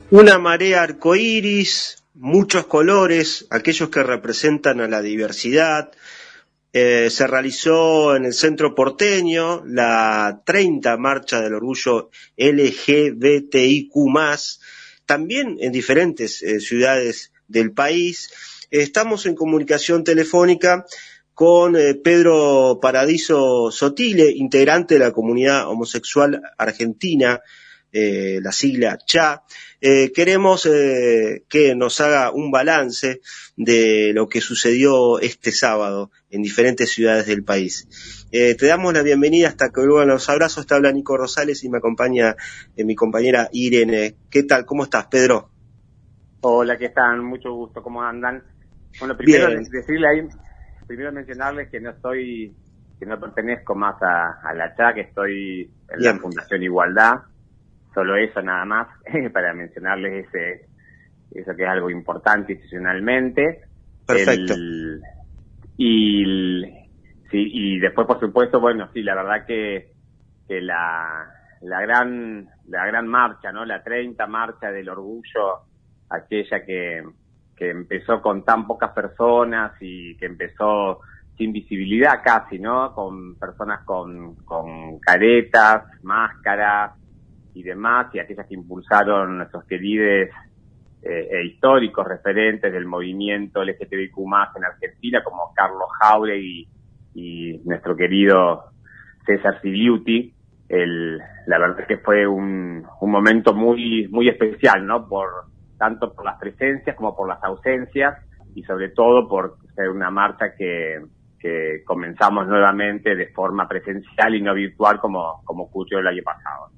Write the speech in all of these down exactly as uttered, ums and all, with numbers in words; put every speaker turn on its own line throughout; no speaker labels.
Una marea arcoíris, muchos colores, aquellos que representan a la diversidad. Eh, se realizó en el centro porteño la treinta Marcha del Orgullo L G B T I Q más, también en diferentes eh, ciudades del país. Eh, estamos en comunicación telefónica con eh, Pedro Paradiso Sotile, integrante de la comunidad homosexual argentina, eh, la sigla C H A. Eh, queremos eh, que nos haga un balance de lo que sucedió este sábado en diferentes ciudades del país. Eh, te damos la bienvenida hasta que vuelvan los abrazos. Te habla Nico Rosales y me acompaña eh, mi compañera Irene. ¿Qué tal? ¿Cómo estás, Pedro?
Hola, ¿qué tal? Mucho gusto, ¿cómo andan? Bueno, primero Bien. decirle ahí, primero mencionarles que no soy, que no pertenezco más a, a la C H A, que estoy en Bien. la Fundación Igualdad. Solo eso nada más, para mencionarles ese, eso que es algo importante institucionalmente.
Perfecto.
El, y, el, sí, y después, por supuesto, bueno, sí, la verdad que, que la, la gran, la gran marcha, ¿no? La treinta Marcha del Orgullo, aquella que, que empezó con tan pocas personas y que empezó sin visibilidad casi, ¿no? Con personas con, con caretas, máscaras y demás, y aquellas que impulsaron nuestros queridos eh, e históricos referentes del movimiento L G B T I Q más en Argentina, como Carlos Jauregui y, y nuestro querido César Sigliuti. El, la verdad es que fue un, un momento muy, muy especial, ¿no? Por, tanto por las presencias como por las ausencias, y sobre todo por ser una marcha que, que comenzamos nuevamente de forma presencial y no virtual como, como ocurrió el año pasado.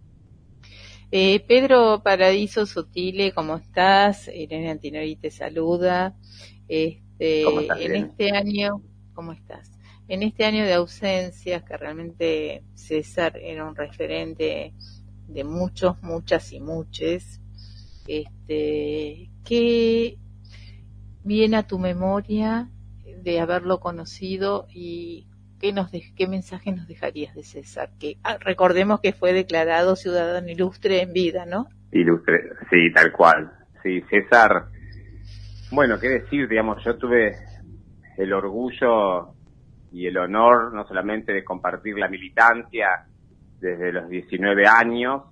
Eh, Pedro Paradiso Sotile, ¿cómo estás? Irene Antinori te saluda. Este,
¿Cómo estás,
en
bien?
este año, ¿cómo estás? En este año de ausencias, que realmente César era un referente de muchos, muchas y muches, este, ¿qué viene a tu memoria de haberlo conocido y ¿Qué, nos de, ¿Qué mensaje nos dejarías de César? Que ah, recordemos que fue declarado ciudadano ilustre en vida, ¿no?
Ilustre, sí, tal cual. Sí, César, bueno, qué decir, digamos, yo tuve el orgullo y el honor no solamente de compartir la militancia desde los diecinueve años,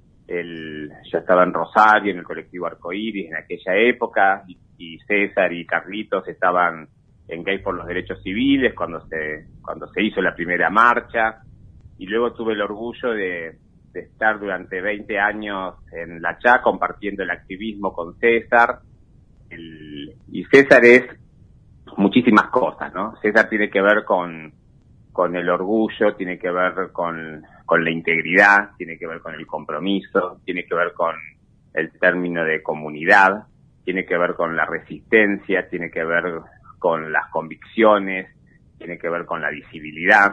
el, yo estaba en Rosario, en el colectivo Arcoíris en aquella época, y, y César y Carlitos estaban en Gay por los Derechos Civiles cuando se cuando se hizo la primera marcha, y luego tuve el orgullo de, de estar durante veinte años en la C H A compartiendo el activismo con César. El, y César es muchísimas cosas, ¿no? César tiene que ver con con el orgullo, tiene que ver con con la integridad, tiene que ver con el compromiso, tiene que ver con el término de comunidad, tiene que ver con la resistencia, tiene que ver con las convicciones, tiene que ver con la visibilidad.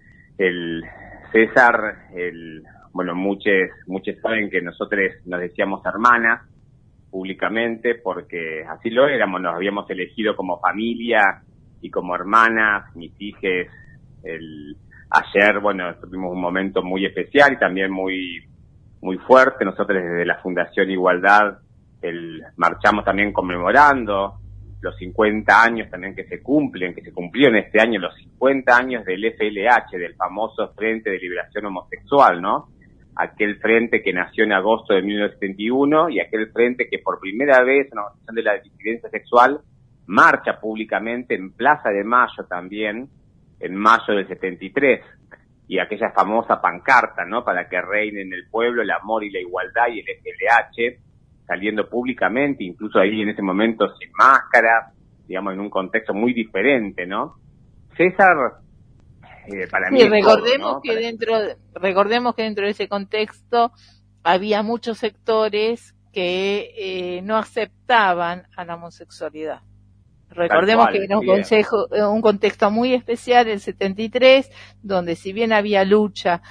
El César, el, bueno, muchos, muchos saben que nosotros nos decíamos hermanas públicamente porque así lo éramos, nos habíamos elegido como familia y como hermanas, mis hijas. El, ayer, bueno, tuvimos un momento muy especial y también muy, muy fuerte. Nosotros desde la Fundación Igualdad el, marchamos también conmemorando los cincuenta años también que se cumplen, que se cumplieron este año los cincuenta años del F L H, del famoso Frente de Liberación Homosexual, ¿no? Aquel frente que nació en agosto de mil novecientos setenta y uno y aquel frente que por primera vez en la organización de la disidencia sexual marcha públicamente en Plaza de Mayo también, en mayo del setenta y tres, y aquella famosa pancarta, ¿no? Para que reine en el pueblo el amor y la igualdad, y el F L H saliendo públicamente, incluso ahí en ese momento sin máscara, digamos, en un contexto muy diferente, ¿no? César, eh, para
sí,
mí
recordemos
todo, ¿no?
que
Para...
dentro recordemos que dentro de ese contexto había muchos sectores que eh, no aceptaban a la homosexualidad. Recordemos cual, que era un, consejo, un contexto muy especial, el setenta y tres, donde si bien había lucha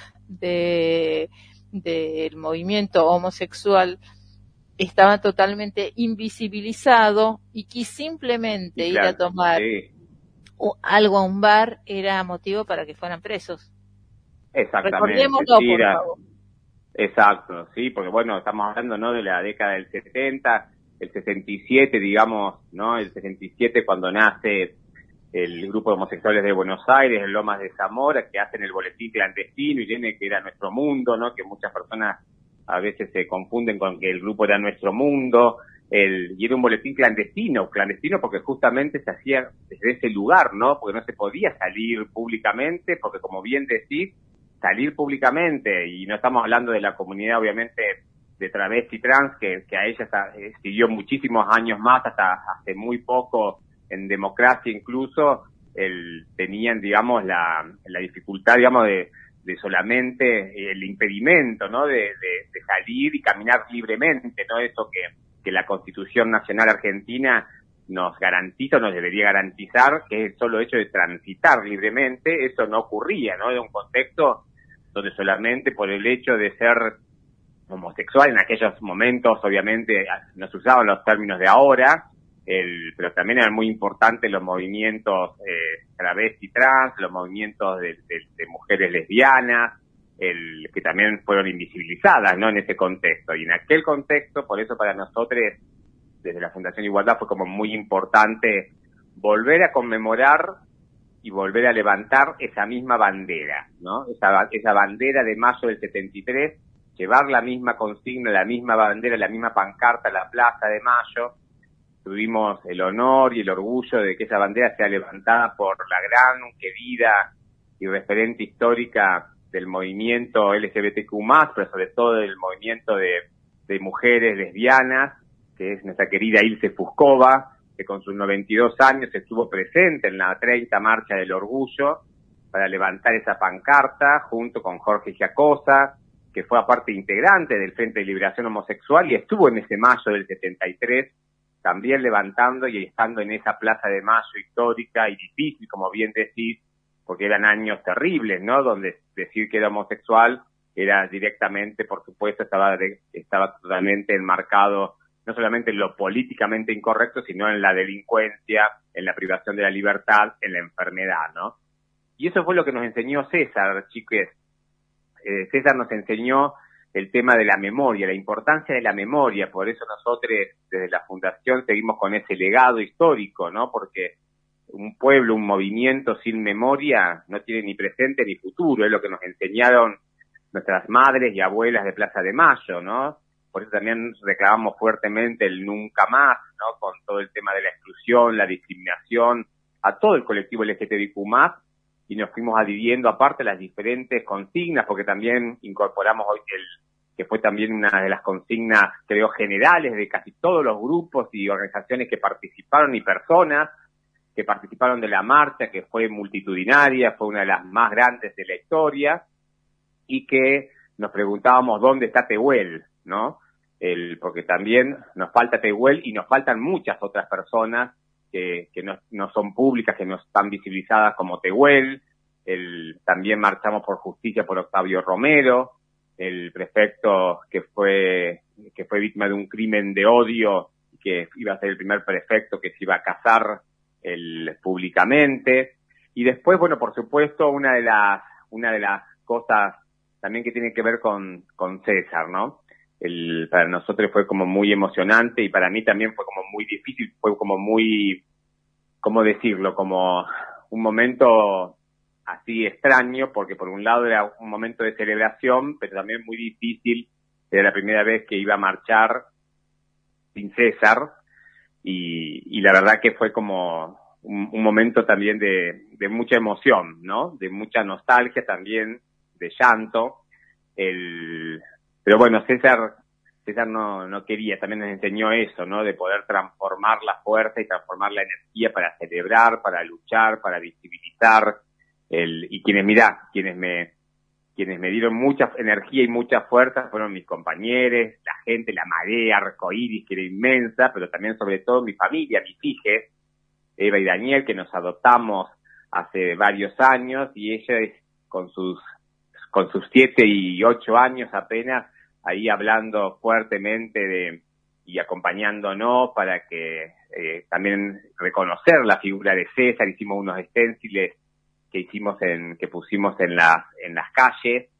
de del movimiento homosexual, estaba totalmente invisibilizado y que simplemente
sí, claro,
ir a tomar
sí.
algo a un bar era motivo para que fueran presos.
Exactamente.
Recordémoslo,
sí,
por
era,
favor.
Exacto, sí, porque bueno, estamos hablando, ¿no?, de la década del setenta, el sesenta y siete, digamos, ¿no?, el sesenta y siete cuando nace el grupo de homosexuales de Buenos Aires, en Lomas de Zamora, que hacen el boletín clandestino y viene que era Nuestro Mundo, ¿no?, que muchas personas a veces se confunden con que el grupo era Nuestro Mundo, el, y era un boletín clandestino, clandestino porque justamente se hacía desde ese lugar, ¿no?, porque no se podía salir públicamente, porque como bien decís, salir públicamente, y no estamos hablando de la comunidad obviamente de travesti trans, que, que a ella eh, siguió muchísimos años más, hasta hace muy poco en democracia incluso, el, tenían, digamos, la, la dificultad, digamos, de, de solamente el impedimento, ¿no?, de, de, de salir y caminar libremente, ¿no?, eso que, que la Constitución Nacional Argentina nos garantiza, nos debería garantizar, que es el solo hecho de transitar libremente. Eso no ocurría, ¿no?, era un contexto donde solamente por el hecho de ser homosexual, en aquellos momentos obviamente no se usaban los términos de ahora, el, pero también eran muy importantes los movimientos eh, travesti trans, los movimientos de, de, de mujeres lesbianas, el, que también fueron invisibilizadas, ¿no?, en ese contexto. Y en aquel contexto, por eso para nosotros, desde la Fundación Igualdad, fue como muy importante volver a conmemorar y volver a levantar esa misma bandera, ¿no? Esa, esa bandera de mayo del setenta y tres, llevar la misma consigna, la misma bandera, la misma pancarta a la Plaza de Mayo. Tuvimos el honor y el orgullo de que esa bandera sea levantada por la gran, querida y referente histórica del movimiento L G B T Q más, pero sobre todo del movimiento de, de mujeres lesbianas, que es nuestra querida Ilse Fuscova, que con sus noventa y dos años estuvo presente en la treinta Marcha del Orgullo para levantar esa pancarta junto con Jorge Giacosa, que fue aparte integrante del Frente de Liberación Homosexual y estuvo en ese mayo del setenta y tres también levantando y estando en esa Plaza de Mayo histórica y difícil, como bien decís, porque eran años terribles, ¿no?, donde decir que era homosexual era directamente, por supuesto, estaba, de, estaba totalmente enmarcado no solamente en lo políticamente incorrecto, sino en la delincuencia, en la privación de la libertad, en la enfermedad, ¿no? Y eso fue lo que nos enseñó César, chiques. Eh, César nos enseñó el tema de la memoria, la importancia de la memoria. Por eso nosotros, desde la Fundación, seguimos con ese legado histórico, ¿no? Porque un pueblo, un movimiento sin memoria no tiene ni presente ni futuro, es lo que nos enseñaron nuestras madres y abuelas de Plaza de Mayo, ¿no? Por eso también reclamamos fuertemente el nunca más, ¿no?, con todo el tema de la exclusión, la discriminación, a todo el colectivo L G B T Q más, y nos fuimos adhiriendo aparte las diferentes consignas, porque también incorporamos hoy el, que fue también una de las consignas, creo, generales de casi todos los grupos y organizaciones que participaron y personas que participaron de la marcha, que fue multitudinaria, fue una de las más grandes de la historia, y que nos preguntábamos dónde está Tehuel, ¿no? El, porque también nos falta Tehuel y nos faltan muchas otras personas que, que no, no son públicas, que no están visibilizadas como Tehuel. El, también marchamos por justicia por Octavio Romero, el prefecto que fue, que fue víctima de un crimen de odio, que iba a ser el primer prefecto que se iba a casar el, públicamente. Y después, bueno, por supuesto, una de las, una de las cosas también que tiene que ver con, con César, ¿no? El, para nosotros fue como muy emocionante y para mí también fue como muy difícil, fue como muy, ¿cómo decirlo? Como un momento así extraño, porque por un lado era un momento de celebración, pero también muy difícil. Era la primera vez que iba a marchar sin César y, y la verdad que fue como un, un momento también de, de mucha emoción, ¿no? De mucha nostalgia también, de llanto. El, pero bueno, César, César no, no quería, también nos enseñó eso, ¿no? De poder transformar la fuerza y transformar la energía para celebrar, para luchar, para visibilizar. El, y quienes, mirá, quienes me, quienes me dieron mucha energía y mucha fuerza fueron mis compañeros, la gente, la marea arcoíris, que era inmensa, pero también sobre todo mi familia, mis hijas, Eva y Daniel, que nos adoptamos hace varios años, y ella con sus, con sus siete y ocho años apenas, ahí hablando fuertemente de, y acompañándonos para que eh, también reconocer la figura de César. Hicimos unos esténciles que hicimos en, que pusimos en las, en las calles,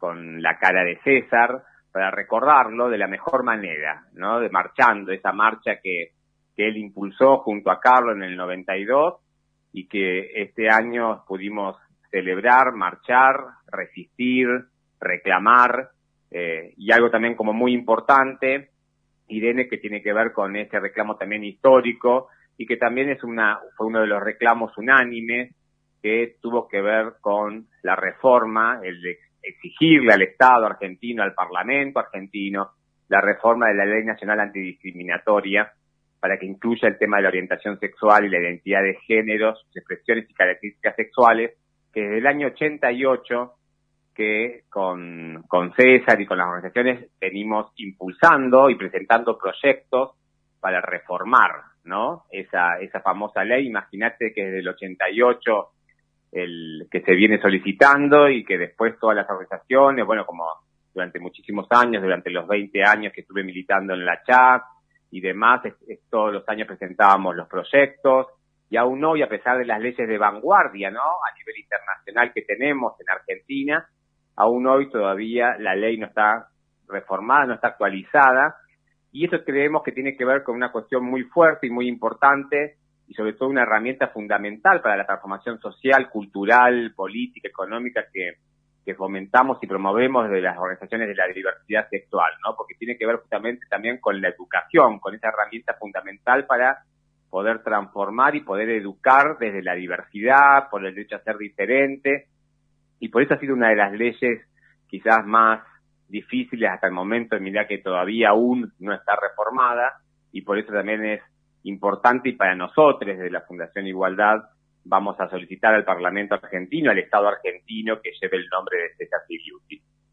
con la cara de César, para recordarlo de la mejor manera, ¿no? De marchando, esa marcha que, que él impulsó junto a Carlos en el noventa y dos y que este año pudimos celebrar, marchar, resistir, reclamar, eh, y algo también como muy importante, Irene, que tiene que ver con ese reclamo también histórico y que también es una fue uno de los reclamos unánimes que tuvo que ver con la reforma, el de exigirle al Estado argentino, al Parlamento argentino, la reforma de la Ley Nacional Antidiscriminatoria para que incluya el tema de la orientación sexual y la identidad de género, sus expresiones y características sexuales, que desde el año ochenta y ocho que con, con César y con las organizaciones venimos impulsando y presentando proyectos para reformar, ¿no? Esa, esa famosa ley. Imagínate que desde el ochenta y ocho el que se viene solicitando y que después todas las organizaciones, bueno, como durante muchísimos años, durante los veinte años que estuve militando en la C H A C y demás, es, es, todos los años presentábamos los proyectos, y aún hoy, a pesar de las leyes de vanguardia, ¿no?, a nivel internacional que tenemos en Argentina, aún hoy todavía la ley no está reformada, no está actualizada, y eso creemos que tiene que ver con una cuestión muy fuerte y muy importante, y sobre todo una herramienta fundamental para la transformación social, cultural, política, económica que, que fomentamos y promovemos desde las organizaciones de la diversidad sexual, ¿no? Porque tiene que ver justamente también con la educación, con esa herramienta fundamental para poder transformar y poder educar desde la diversidad, por el derecho a ser diferente, y por eso ha sido una de las leyes quizás más difíciles hasta el momento, en medida que todavía aún no está reformada, y por eso también es importante, y para nosotros desde la Fundación Igualdad vamos a solicitar al Parlamento argentino, al Estado argentino, que lleve el nombre de César Filiuti.